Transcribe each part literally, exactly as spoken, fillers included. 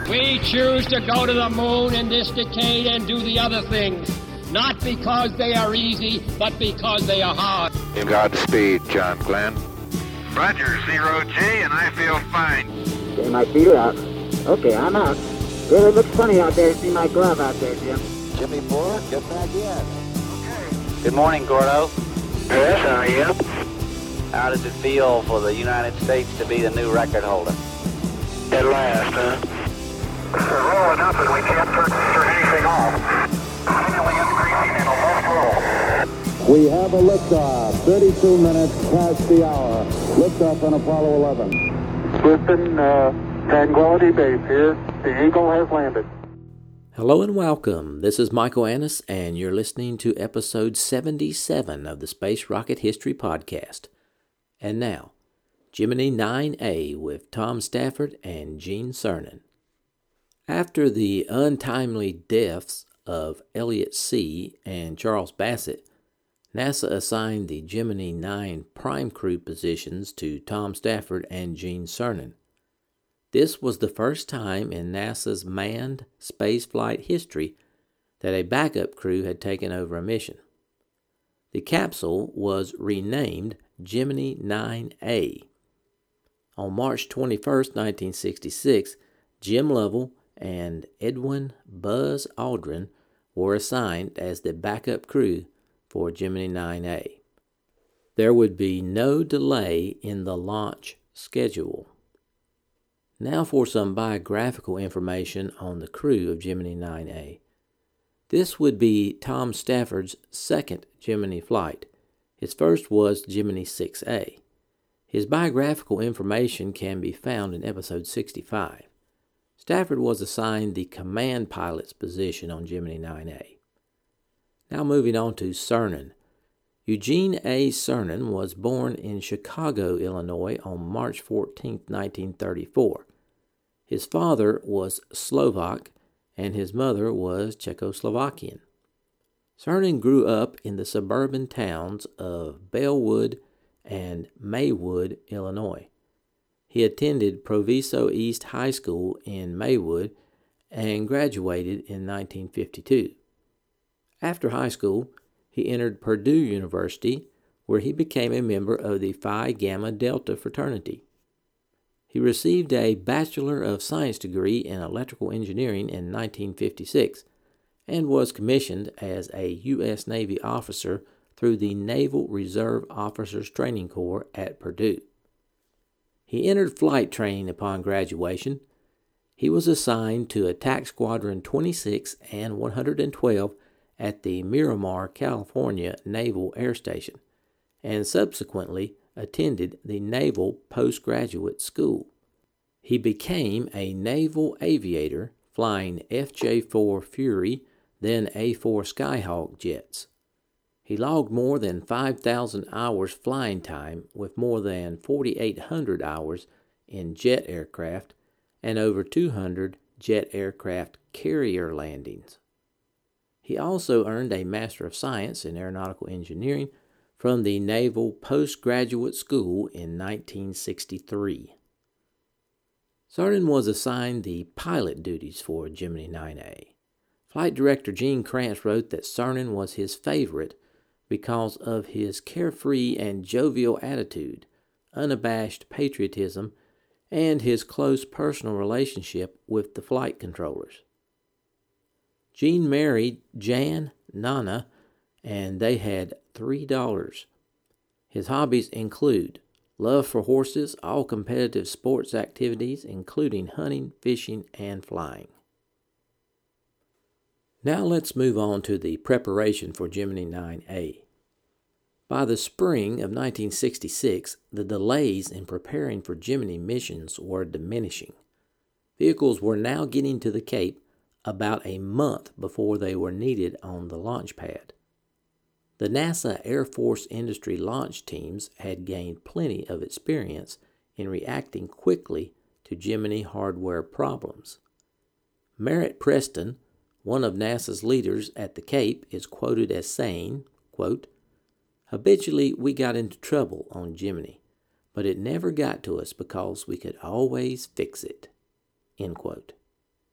We choose to go to the moon in this decade and do the other things, not because they are easy, but because they are hard. Godspeed, John Glenn. Roger, zero J, and I feel fine. Get my feet out. Okay, I'm out. Really looks funny out there to see my glove out there, Jim. Jimmy Moore, get back in. Okay. Good morning, Gordo. Yes, I am. How does it feel for the United States to be the new record holder? At last, huh? We're rolling up and we can't turn, turn anything off. Continually increasing in a left roll. We have a liftoff, thirty-two minutes past the hour. Liftoff on Apollo eleven. Houston, uh, Tranquility Base here. The Eagle has landed. Hello and welcome. This is Michael Annis, and you're listening to episode seventy-seven of the Space Rocket History Podcast. And now, Gemini nine A with Tom Stafford and Gene Cernan. After the untimely deaths of Elliot See and Charles Bassett, NASA assigned the Gemini nine prime crew positions to Tom Stafford and Gene Cernan. This was the first time in NASA's manned spaceflight history that a backup crew had taken over a mission. The capsule was renamed Gemini nine A. On March twenty-first, nineteen sixty-six, Jim Lovell and Edwin Buzz Aldrin were assigned as the backup crew for Gemini nine A. There would be no delay in the launch schedule. Now for some biographical information on the crew of Gemini nine A. This would be Tom Stafford's second Gemini flight. His first was Gemini six A. His biographical information can be found in episode sixty-five. Stafford was assigned the command pilot's position on Gemini nine A. Now moving on to Cernan. Eugene A. Cernan was born in Chicago, Illinois on March fourteenth, nineteen thirty-four. His father was Slovak and his mother was Czechoslovakian. Cernan grew up in the suburban towns of Bellwood and Maywood, Illinois. He attended Proviso East High School in Maywood and graduated in nineteen fifty-two. After high school, he entered Purdue University, where he became a member of the Phi Gamma Delta fraternity. He received a Bachelor of Science degree in Electrical Engineering in nineteen fifty-six and was commissioned as a U S Navy officer through the Naval Reserve Officers Training Corps at Purdue. He entered flight training upon graduation. He was assigned to Attack Squadron twenty-six and one hundred twelve at the Miramar, California Naval Air Station, and subsequently attended the Naval Postgraduate School. He became a naval aviator, flying F J four Fury, then A four Skyhawk jets. He logged more than five thousand hours flying time with more than forty-eight hundred hours in jet aircraft and over two hundred jet aircraft carrier landings. He also earned a Master of Science in Aeronautical Engineering from the Naval Postgraduate School in nineteen sixty-three. Cernan was assigned the pilot duties for Gemini nine A. Flight Director Gene Kranz wrote that Cernan was his favorite because of his carefree and jovial attitude, unabashed patriotism, and his close personal relationship with the flight controllers. Gene married Jan Nana, and they had three daughters. His hobbies include love for horses, all competitive sports activities, including hunting, fishing, and flying. Now let's move on to the preparation for Gemini nine A. By the spring of nineteen sixty-six, the delays in preparing for Gemini missions were diminishing. Vehicles were now getting to the Cape about a month before they were needed on the launch pad. The NASA Air Force industry launch teams had gained plenty of experience in reacting quickly to Gemini hardware problems. Merritt Preston, one of NASA's leaders at the Cape, is quoted as saying, quote, "Habitually, we got into trouble on Gemini, but it never got to us because we could always fix it." End quote.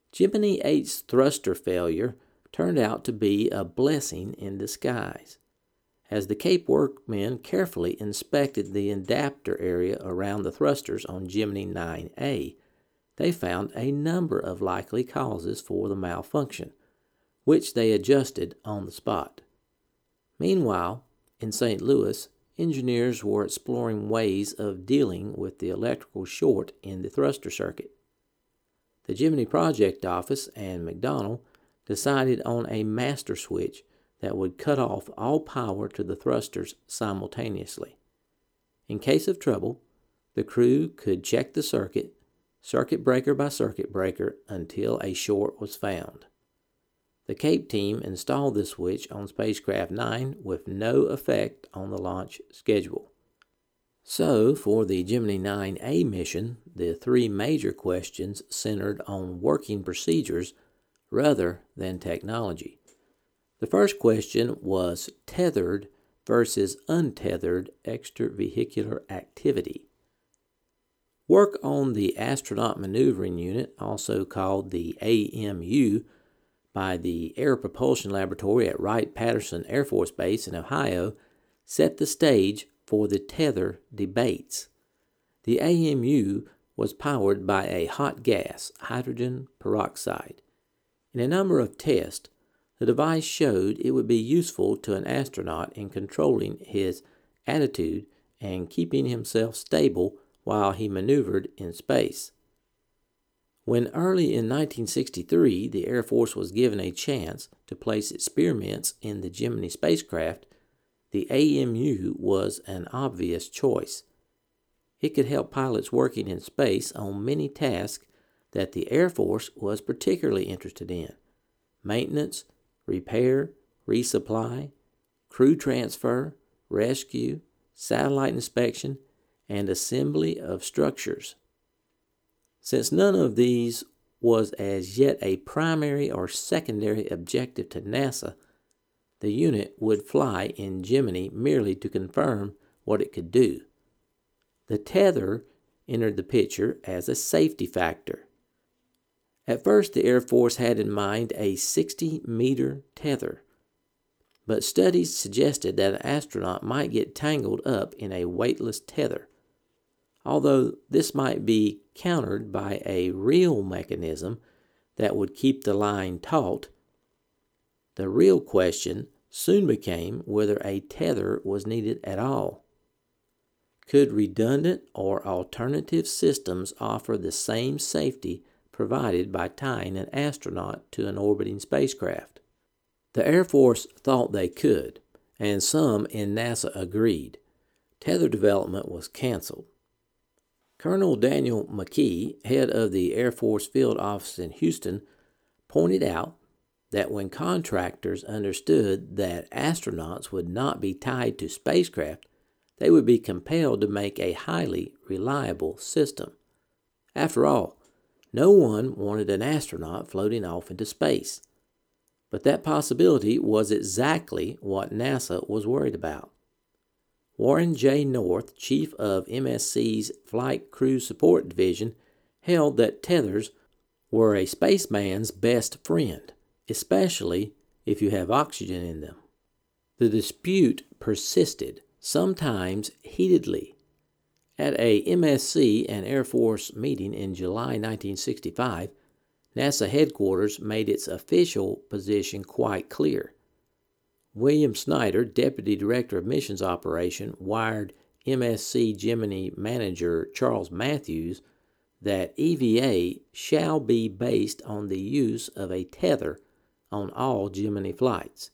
Gemini eight's thruster failure turned out to be a blessing in disguise. As the Cape workmen carefully inspected the adapter area around the thrusters on Gemini nine A, they found a number of likely causes for the malfunction, which they adjusted on the spot. Meanwhile, in Saint Louis, engineers were exploring ways of dealing with the electrical short in the thruster circuit. The Gemini Project Office and McDonnell decided on a master switch that would cut off all power to the thrusters simultaneously. In case of trouble, the crew could check the circuit, circuit breaker by circuit breaker, until a short was found. The Cape team installed this switch on Spacecraft nine with no effect on the launch schedule. So, for the Gemini nine A mission, the three major questions centered on working procedures rather than technology. The first question was tethered versus untethered extravehicular activity. Work on the Astronaut Maneuvering Unit, also called the A M U, by the Air Propulsion Laboratory at Wright-Patterson Air Force Base in Ohio set the stage for the tether debates. The A M U was powered by a hot gas, hydrogen peroxide. In a number of tests, the device showed it would be useful to an astronaut in controlling his attitude and keeping himself stable while he maneuvered in space. When early in nineteen sixty-three the Air Force was given a chance to place experiments in the Gemini spacecraft, the A M U was an obvious choice. It could help pilots working in space on many tasks that the Air Force was particularly interested in: maintenance, repair, resupply, crew transfer, rescue, satellite inspection, and assembly of structures. Since none of these was as yet a primary or secondary objective to NASA, the unit would fly in Gemini merely to confirm what it could do. The tether entered the picture as a safety factor. At first, the Air Force had in mind a sixty-meter tether, but studies suggested that an astronaut might get tangled up in a weightless tether, although this might be countered by a real mechanism that would keep the line taut. The real question soon became whether a tether was needed at all. Could redundant or alternative systems offer the same safety provided by tying an astronaut to an orbiting spacecraft? The Air Force thought they could, and some in NASA agreed. Tether development was canceled. Colonel Daniel McKee, head of the Air Force Field Office in Houston, pointed out that when contractors understood that astronauts would not be tied to spacecraft, they would be compelled to make a highly reliable system. After all, no one wanted an astronaut floating off into space. But that possibility was exactly what NASA was worried about. Warren J. North, chief of M S C's Flight Crew Support Division, held that tethers were a spaceman's best friend, especially if you have oxygen in them. The dispute persisted, sometimes heatedly. At a M S C and Air Force meeting in July nineteen sixty-five, NASA headquarters made its official position quite clear. William Snyder, Deputy Director of Missions Operation, wired M S C Gemini manager Charles Matthews that E V A shall be based on the use of a tether on all Gemini flights.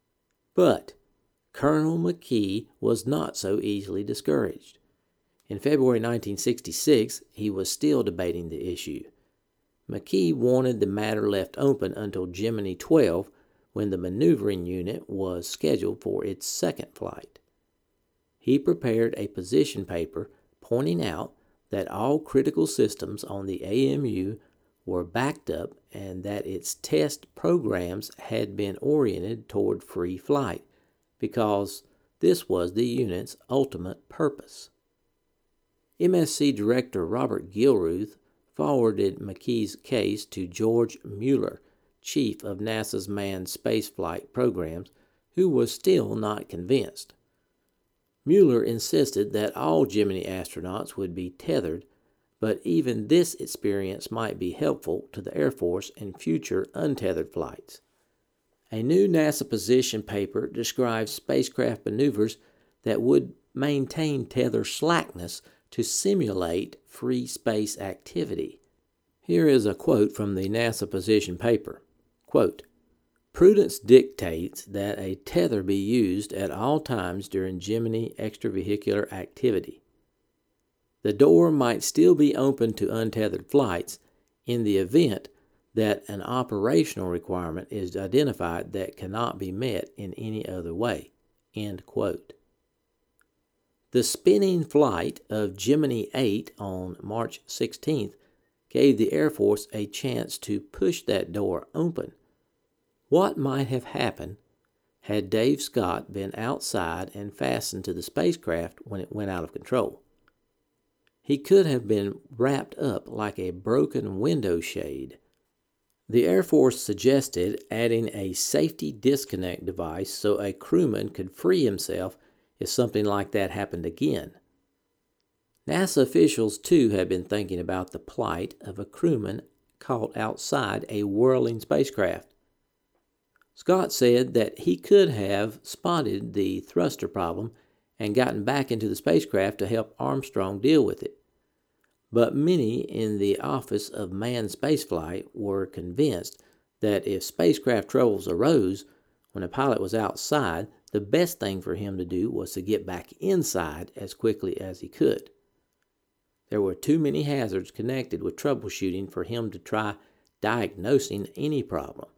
But Colonel McKee was not so easily discouraged. In February nineteen sixty-six, he was still debating the issue. McKee wanted the matter left open until Gemini twelve, when the maneuvering unit was scheduled for its second flight. He prepared a position paper pointing out that all critical systems on the A M U were backed up and that its test programs had been oriented toward free flight, because this was the unit's ultimate purpose. M S C Director Robert Gilruth, forwarded McKee's case to George Mueller, chief of NASA's manned spaceflight programs, who was still not convinced. Mueller insisted that all Gemini astronauts would be tethered, but even this experience might be helpful to the Air Force in future untethered flights. A new NASA position paper describes spacecraft maneuvers that would maintain tether slackness to simulate free space activity. Here is a quote from the NASA position paper. Quote, "Prudence dictates that a tether be used at all times during Gemini extravehicular activity. The door might still be open to untethered flights in the event that an operational requirement is identified that cannot be met in any other way." End quote. The spinning flight of Gemini eight on March sixteenth gave the Air Force a chance to push that door open. What might have happened had Dave Scott been outside and fastened to the spacecraft when it went out of control? He could have been wrapped up like a broken window shade. The Air Force suggested adding a safety disconnect device so a crewman could free himself if something like that happened again. NASA officials, too, had been thinking about the plight of a crewman caught outside a whirling spacecraft. Scott said that he could have spotted the thruster problem and gotten back into the spacecraft to help Armstrong deal with it. But many in the Office of Manned Spaceflight were convinced that if spacecraft troubles arose when a pilot was outside, the best thing for him to do was to get back inside as quickly as he could. There were too many hazards connected with troubleshooting for him to try diagnosing any problem,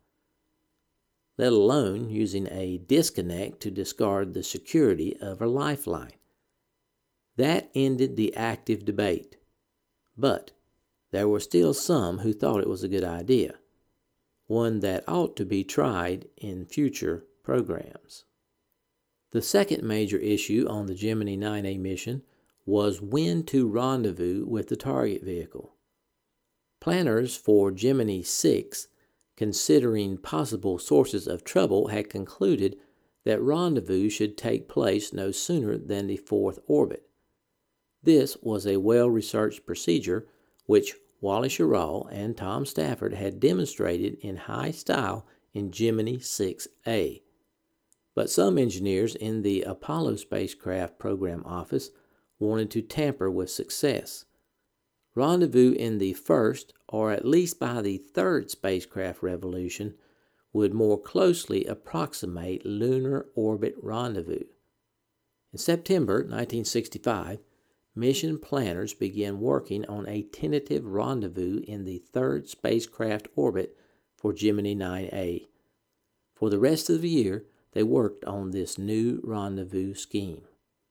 let alone using a disconnect to discard the security of a lifeline. That ended the active debate, but there were still some who thought it was a good idea, one that ought to be tried in future programs. The second major issue on the Gemini nine A mission was when to rendezvous with the target vehicle. Planners for Gemini six, considering possible sources of trouble, had concluded that rendezvous should take place no sooner than the fourth orbit. This was a well-researched procedure which Wally Schirra and Tom Stafford had demonstrated in high style in Gemini six A. But some engineers in the Apollo spacecraft program office wanted to tamper with success. Rendezvous in the first, or at least by the third spacecraft revolution, would more closely approximate lunar orbit rendezvous. In September nineteen sixty-five, mission planners began working on a tentative rendezvous in the third spacecraft orbit for Gemini nine A. For the rest of the year, they worked on this new rendezvous scheme.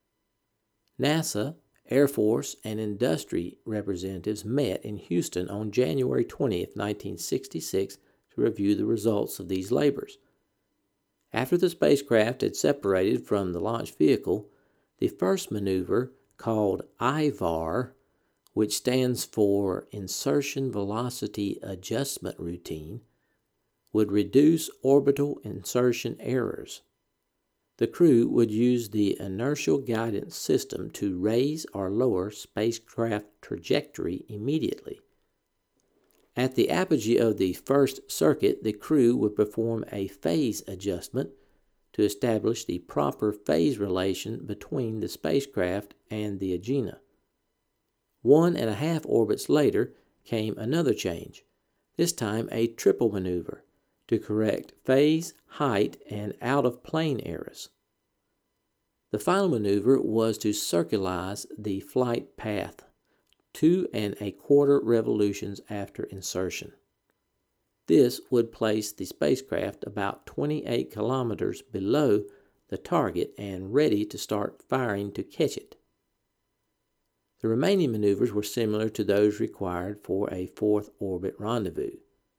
NASA, Air Force, and industry representatives met in Houston on January twentieth, nineteen sixty-six, to review the results of these labors. After the spacecraft had separated from the launch vehicle, the first maneuver, called I V A R, which stands for Insertion Velocity Adjustment Routine, would reduce orbital insertion errors. The crew would use the inertial guidance system to raise or lower spacecraft trajectory immediately. At the apogee of the first circuit, the crew would perform a phase adjustment to establish the proper phase relation between the spacecraft and the Agena. One and a half orbits later came another change, this time a triple maneuver, to correct phase, height, and out-of-plane errors. The final maneuver was to circularize the flight path two and a quarter revolutions after insertion. This would place the spacecraft about twenty-eight kilometers below the target and ready to start firing to catch it. The remaining maneuvers were similar to those required for a fourth orbit rendezvous.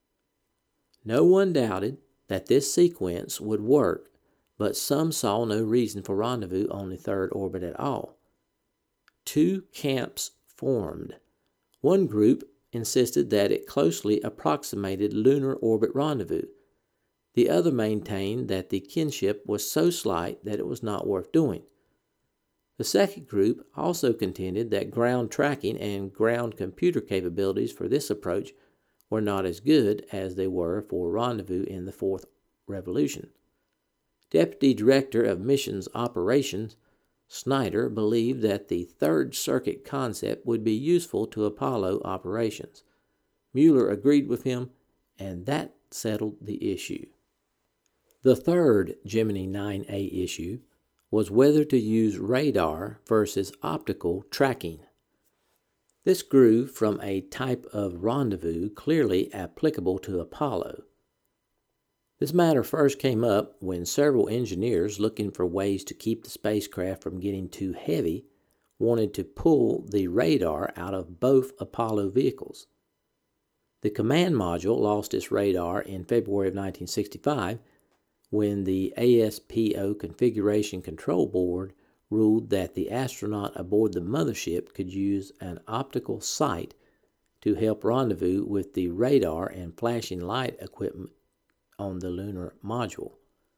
No one doubted that this sequence would work, but some saw no reason for rendezvous on the third orbit at all. Two camps formed. One group insisted that it closely approximated lunar orbit rendezvous. The other maintained that the kinship was so slight that it was not worth doing. The second group also contended that ground tracking and ground computer capabilities for this approach were not as good as they were for rendezvous in the fourth revolution. Deputy Director of Missions Operations Snyder believed that the third circuit concept would be useful to Apollo operations. Mueller agreed with him, and that settled the issue. The third Gemini nine A issue was whether to use radar versus optical tracking. This grew from a type of rendezvous clearly applicable to Apollo. This matter first came up when several engineers looking for ways to keep the spacecraft from getting too heavy wanted to pull the radar out of both Apollo vehicles. The command module lost its radar in February of nineteen sixty-five when the A S P O Configuration Control Board ruled that the astronaut aboard the mothership could use an optical sight to help rendezvous with the radar and flashing light equipment on the lunar module.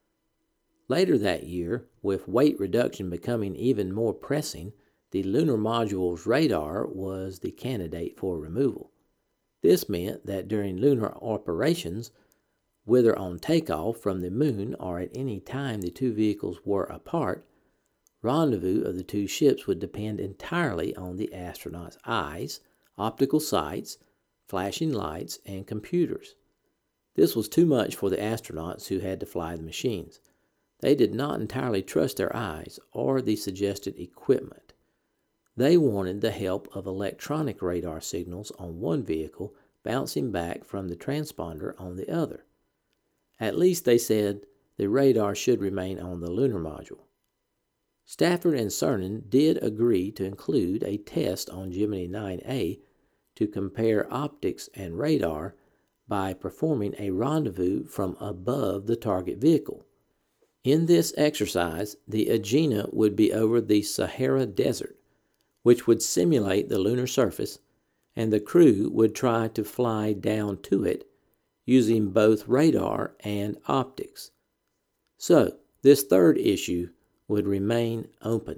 Later that year, with weight reduction becoming even more pressing, the lunar module's radar was the candidate for removal. This meant that during lunar operations, whether on takeoff from the moon or at any time the two vehicles were apart, rendezvous of the two ships would depend entirely on the astronaut's eyes, optical sights, flashing lights, and computers. This was too much for the astronauts who had to fly the machines. They did not entirely trust their eyes or the suggested equipment. They wanted the help of electronic radar signals on one vehicle bouncing back from the transponder on the other. At least, they said, the radar should remain on the lunar module. Stafford and Cernan did agree to include a test on Gemini nine A to compare optics and radar by performing a rendezvous from above the target vehicle. In this exercise, the Agena would be over the Sahara Desert, which would simulate the lunar surface, and the crew would try to fly down to it using both radar and optics. So, this third issue would remain open.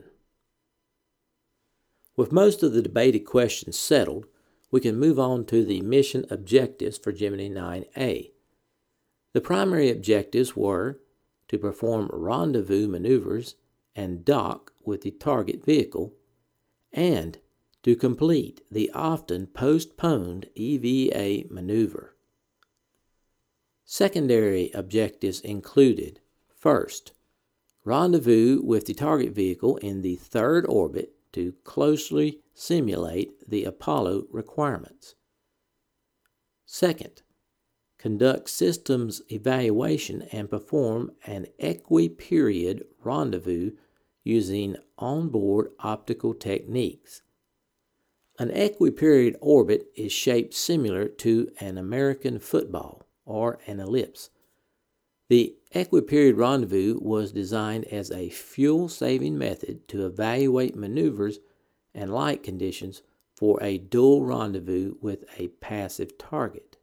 With most of the debated questions settled, we can move on to the mission objectives for Gemini nine A. The primary objectives were to perform rendezvous maneuvers and dock with the target vehicle, and to complete the often postponed E V A maneuver. Secondary objectives included, first, rendezvous with the target vehicle in the third orbit to closely simulate the Apollo requirements. Second, conduct systems evaluation and perform an equi-period rendezvous using onboard optical techniques. An equi-period orbit is shaped similar to an American football or an ellipse. The equi-period rendezvous was designed as a fuel-saving method to evaluate maneuvers and light conditions for a dual rendezvous with a passive target.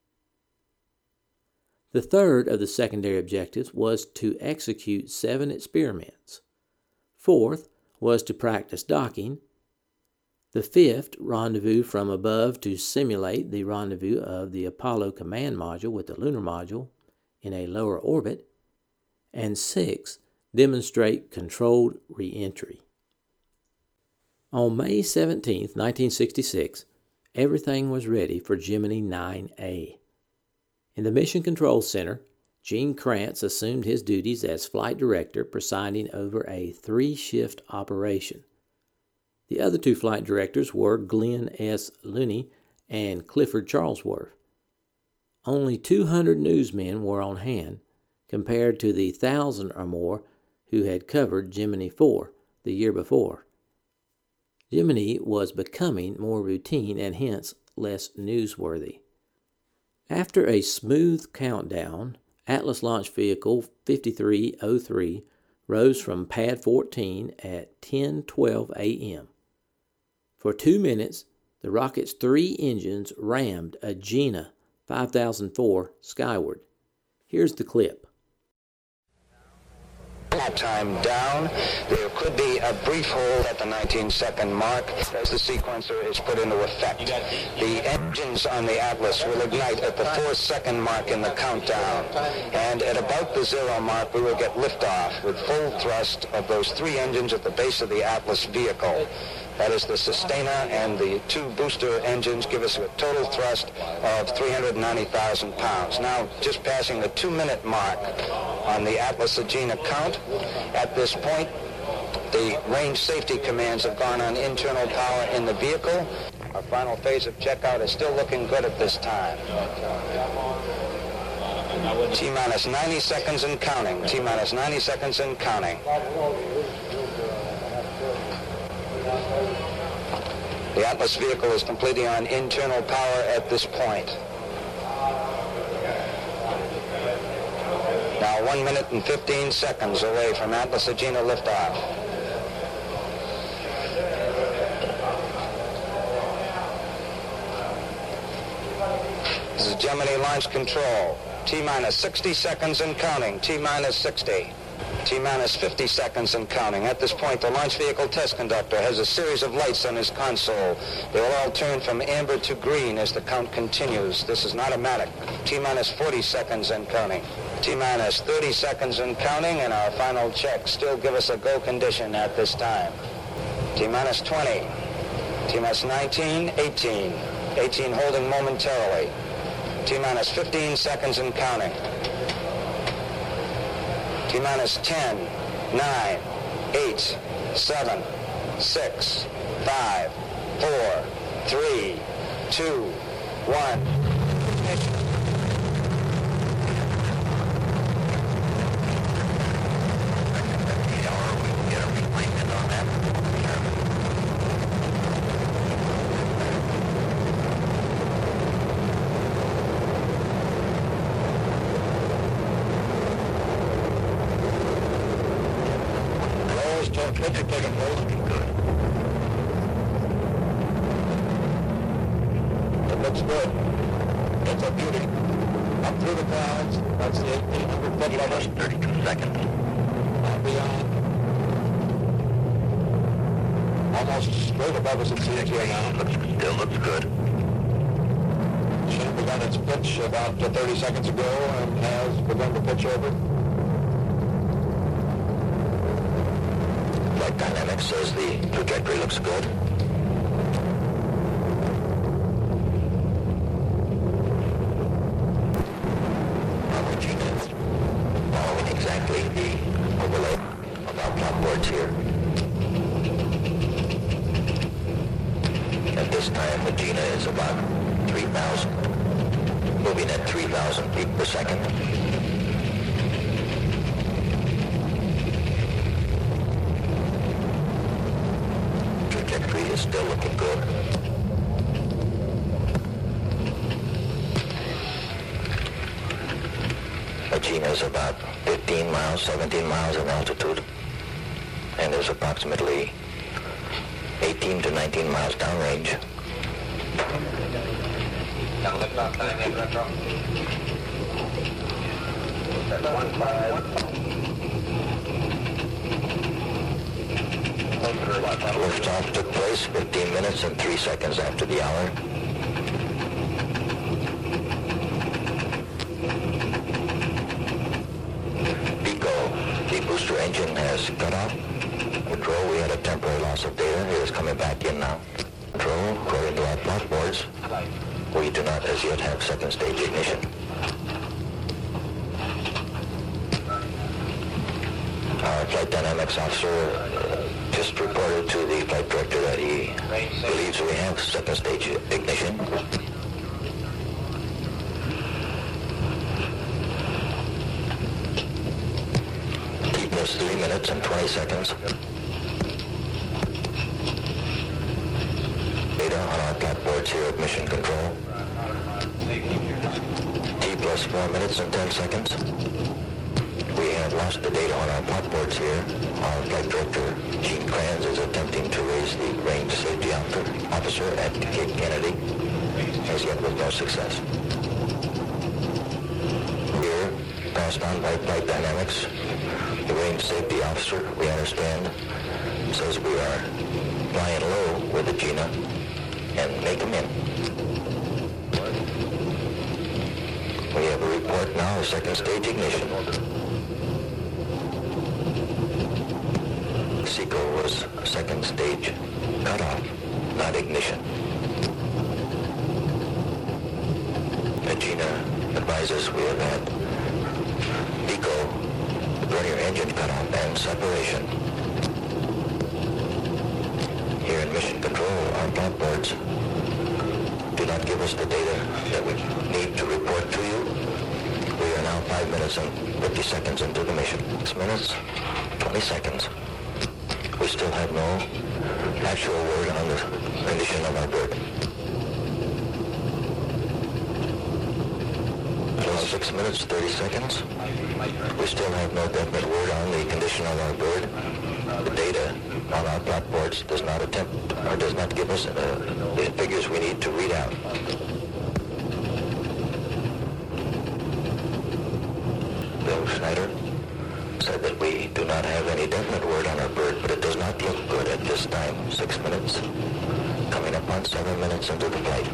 The third of the secondary objectives was to execute seven experiments. Fourth was to practice docking. The fifth, rendezvous from above to simulate the rendezvous of the Apollo command module with the lunar module in a lower orbit. And six, demonstrate controlled re-entry. On May seventeenth, nineteen sixty-six, everything was ready for Gemini nine A. In the Mission Control Center, Gene Kranz assumed his duties as flight director, presiding over a three-shift operation. The other two flight directors were Glenn S. Looney and Clifford Charlesworth. Only two hundred newsmen were on hand, compared to the thousand or more who had covered Gemini four the year before. Gemini was becoming more routine and hence less newsworthy. After a smooth countdown, Atlas Launch Vehicle fifty-three oh three rose from Pad fourteen at ten twelve a.m. For two minutes, the rocket's three engines rammed a Gina five thousand four skyward. Here's the clip. Time down. There could be a brief hold at the nineteen second mark as the sequencer is put into effect. The engines on the Atlas will ignite at the four second mark in the countdown. And at about the zero mark, we will get liftoff with full thrust of those three engines at the base of the Atlas vehicle. That is, the Sustainer and the two booster engines give us a total thrust of three hundred ninety thousand pounds. Now, just passing the two-minute mark on the Atlas Agena count. At this point, the range safety commands have gone on internal power in the vehicle. Our final phase of checkout is still looking good at this time. T-minus ninety seconds and counting. T-minus ninety seconds and counting. The Atlas vehicle is completely on internal power at this point. Now one minute and fifteen seconds away from Atlas Agena liftoff. This is Gemini Launch Control. T-minus sixty seconds and counting. T-minus sixty. T-minus fifty seconds and counting. At this point, the launch vehicle test conductor has a series of lights on his console. They will all turn from amber to green as the count continues. This is not automatic. T-minus forty seconds and counting. T-minus thirty seconds and counting, and our final checks still give us a go condition at this time. T-minus twenty. T-minus nineteen, eighteen. eighteen holding momentarily. T-minus fifteen seconds and counting. T-minus ten, nine, eight, seven, six, five, four, three, two, one. It looks good. It's a beauty. Up through the clouds. That's the eighteen hundred foot level. thirty-two seconds. And beyond. Almost straight above us, it seems here now. Looks, still looks good. Should have begun its pitch about uh, thirty seconds ago and has begun to pitch over. Flight Dynamics says the trajectory looks good. Following exactly the overlay of our platforms here. At this time, the Agena is about three thousand, moving at three thousand feet per second. Trajectory is still looking good. Agena is about fifteen miles, seventeen miles in altitude, and is approximately eighteen to nineteen miles downrange. Liftoff took place fifteen minutes and three seconds after the hour. The booster engine has cut off. Control, we had a temporary loss of data. It is coming back in now. Control, according to our plot boards, we do not as yet have second stage ignition. Our flight dynamics officer uh, just reported to the flight director that he believes we have second stage ignition. Three minutes and twenty seconds. Data on our platforms here at Mission Control. T plus four minutes and ten seconds. We have have lost the data on our popboards here. Our flight director, Gene Kranz, is attempting to raise the range safety officer at Cape Kennedy, as yet with no success. Here, passed on by flight dynamics. The range safety officer, we understand, says we are flying low with the Gina and may come in. We have a report now of second stage ignition. SECO was second stage cutoff, not ignition. Gina advises we have had VECO, vernier engine cutoff and separation. Here in Mission Control, our blackboards do not give us the data that we need to report to you. We are now five minutes and fifty seconds into the mission. Six minutes, twenty seconds. We still have no actual word on the condition of our bird. Six minutes, thirty seconds. We still have no definite word on the condition of our bird. The data on our blackboards does not attempt or does not give us uh, the figures we need to read out. Bill Schneider said that we do not have any definite word on our bird, but it does not look good at this time. Six minutes, coming up on seven minutes into the flight.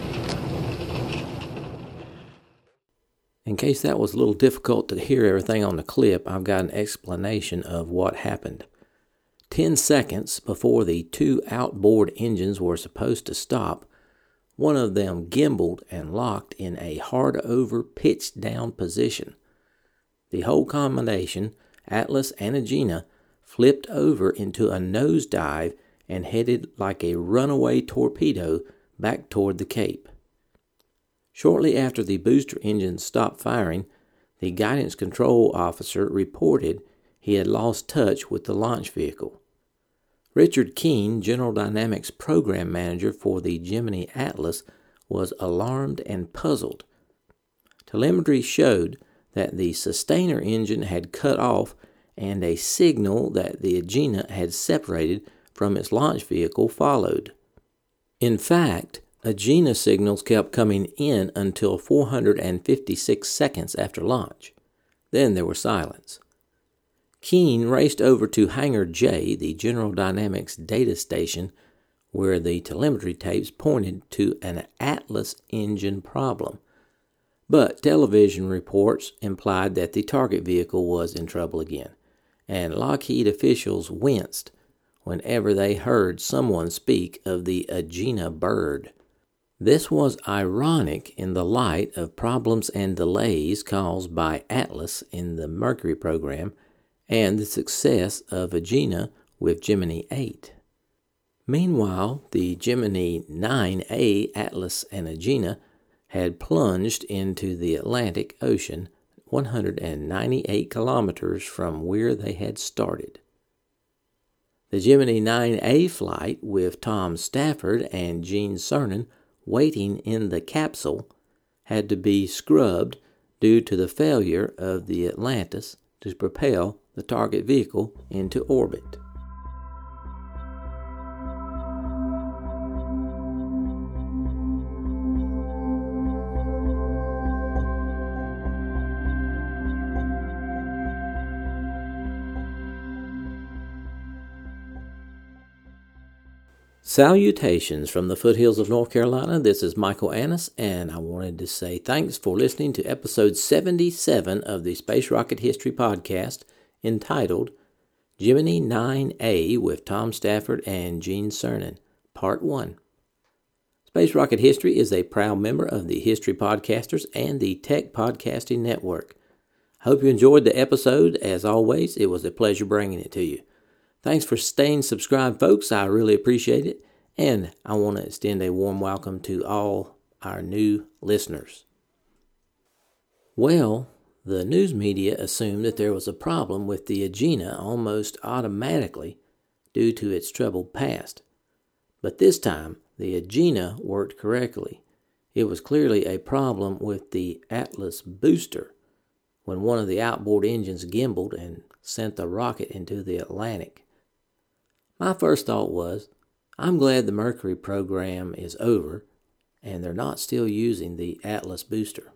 In case that was a little difficult to hear everything on the clip, I've got an explanation of what happened. Ten seconds before the two outboard engines were supposed to stop, one of them gimbaled and locked in a hard-over, pitched-down position. The whole combination, Atlas and Agena, flipped over into a nosedive and headed like a runaway torpedo back toward the Cape. Shortly after the booster engines stopped firing, the guidance control officer reported he had lost touch with the launch vehicle. Richard Keene, General Dynamics program manager for the Gemini Atlas, was alarmed and puzzled. Telemetry showed that the sustainer engine had cut off and a signal that the Agena had separated from its launch vehicle followed. In fact, Agena signals kept coming in until four hundred fifty-six seconds after launch. Then there was silence. Keene raced over to Hangar J, the General Dynamics data station, where the telemetry tapes pointed to an Atlas engine problem. But television reports implied that the target vehicle was in trouble again, and Lockheed officials winced whenever they heard someone speak of the Agena bird. This was ironic in the light of problems and delays caused by Atlas in the Mercury program and the success of Agena with Gemini eight. Meanwhile, the Gemini nine A Atlas and Agena had plunged into the Atlantic Ocean one hundred ninety-eight kilometers from where they had started. The Gemini nine A flight with Tom Stafford and Gene Cernan waiting in the capsule had to be scrubbed due to the failure of the Atlantis to propel the target vehicle into orbit. Salutations from the foothills of North Carolina. This is Michael Annis, and I wanted to say thanks for listening to episode seventy-seven of the Space Rocket History Podcast, entitled Gemini nine A with Tom Stafford and Gene Cernan, Part one. Space Rocket History is a proud member of the History Podcasters and the Tech Podcasting Network. I hope you enjoyed the episode. As always, it was a pleasure bringing it to you. Thanks for staying subscribed, folks. I really appreciate it. And I want to extend a warm welcome to all our new listeners. Well, the news media assumed that there was a problem with the Agena almost automatically due to its troubled past. But this time, the Agena worked correctly. It was clearly a problem with the Atlas booster, when one of the outboard engines gimbaled and sent the rocket into the Atlantic. My first thought was, I'm glad the Mercury program is over and they're not still using the Atlas booster.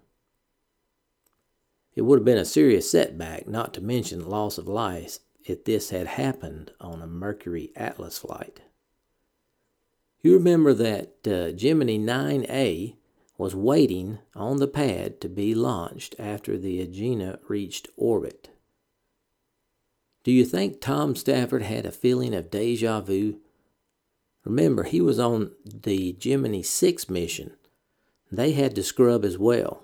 It would have been a serious setback, not to mention loss of life, if this had happened on a Mercury Atlas flight. You remember that uh, Gemini nine A was waiting on the pad to be launched after the Agena reached orbit. Do you think Tom Stafford had a feeling of deja vu? Remember, he was on the Gemini six mission. They had to scrub as well.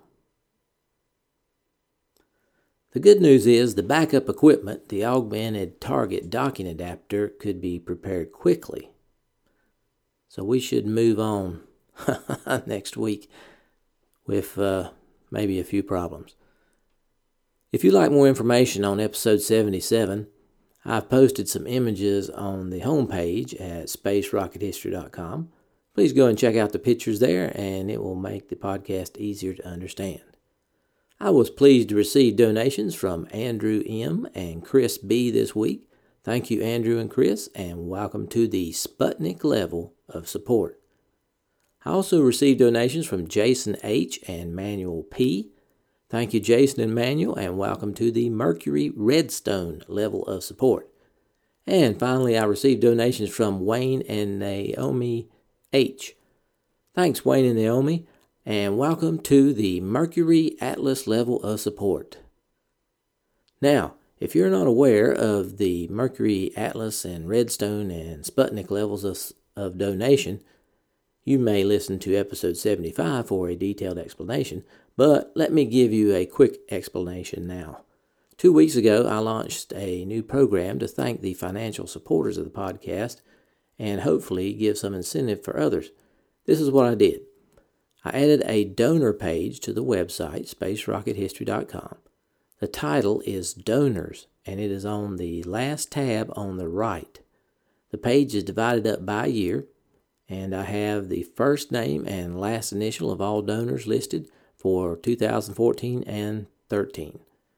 The good news is the backup equipment, the augmented target docking adapter, could be prepared quickly. So we should move on next week with uh, maybe a few problems. If you'd like more information on episode seventy-seven, I've posted some images on the homepage at space rocket history dot com. Please go and check out the pictures there, and it will make the podcast easier to understand. I was pleased to receive donations from Andrew M. and Chris B. this week. Thank you, Andrew and Chris, and welcome to the Sputnik level of support. I also received donations from Jason H. and Manuel P. Thank you, Jason and Manuel, and welcome to the Mercury Redstone level of support. And finally, I received donations from Wayne and Naomi H. Thanks, Wayne and Naomi, and welcome to the Mercury Atlas level of support. Now, if you're not aware of the Mercury Atlas and Redstone and Sputnik levels of, of donation, you may listen to episode seventy-five for a detailed explanation, but let me give you a quick explanation now. Two weeks ago, I launched a new program to thank the financial supporters of the podcast and hopefully give some incentive for others. This is what I did. I added a donor page to the website, space rocket history dot com. The title is Donors, and it is on the last tab on the right. The page is divided up by year, and I have the first name and last initial of all donors listed for two thousand fourteen and thirteen.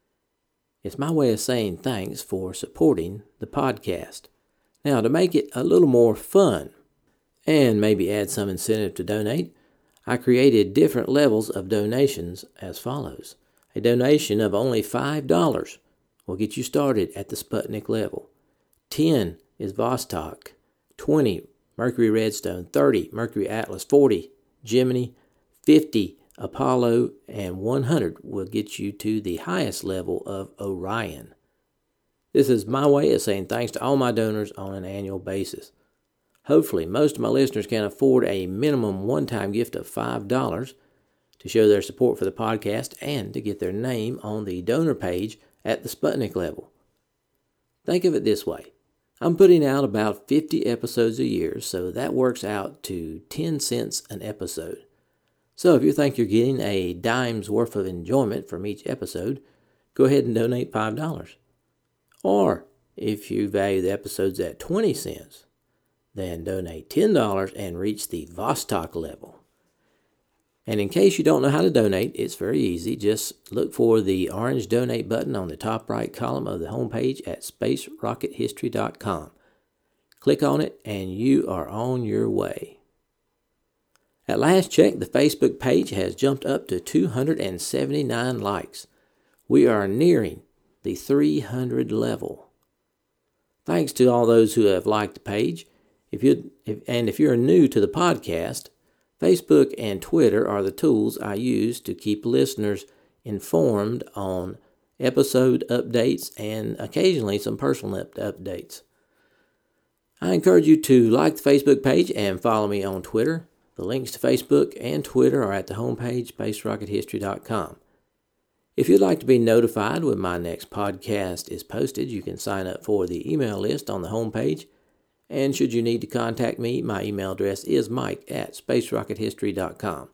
It's my way of saying thanks for supporting the podcast. Now, to make it a little more fun and maybe add some incentive to donate, I created different levels of donations as follows. A donation of only five dollars will get you started at the Sputnik level. ten is Vostok, twenty Mercury Redstone, thirty Mercury Atlas, forty Gemini, fifty Apollo, and one hundred will get you to the highest level of Orion. This is my way of saying thanks to all my donors on an annual basis. Hopefully, most of my listeners can afford a minimum one-time gift of five dollars to show their support for the podcast and to get their name on the donor page at the Sputnik level. Think of it this way. I'm putting out about fifty episodes a year, so that works out to ten cents an episode. So if you think you're getting a dime's worth of enjoyment from each episode, go ahead and donate five dollars. Or if you value the episodes at twenty cents, then donate ten dollars and reach the Vostok level. And in case you don't know how to donate, it's very easy. Just look for the orange donate button on the top right column of the homepage at space rocket history dot com. Click on it and you are on your way. At last check, the Facebook page has jumped up to two hundred seventy-nine likes. We are nearing the three hundred level. Thanks to all those who have liked the page. If you if, and if you're new to the podcast, Facebook and Twitter are the tools I use to keep listeners informed on episode updates and occasionally some personal up- updates. I encourage you to like the Facebook page and follow me on Twitter. The links to Facebook and Twitter are at the homepage, space rocket history dot com. If you'd like to be notified when my next podcast is posted, you can sign up for the email list on the homepage. And should you need to contact me, my email address is mike at space rocket history dot com.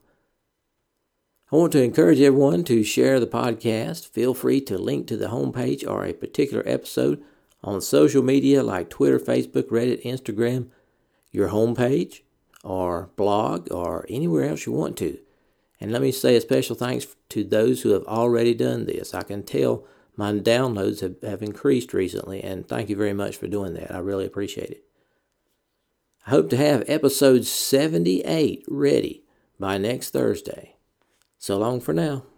I want to encourage everyone to share the podcast. Feel free to link to the homepage or a particular episode on social media like Twitter, Facebook, Reddit, Instagram, your homepage, or blog, or anywhere else you want to. And let me say a special thanks to those who have already done this. I can tell my downloads have, have increased recently, and thank you very much for doing that. I really appreciate it. I hope to have episode seventy-eight ready by next Thursday. So long for now.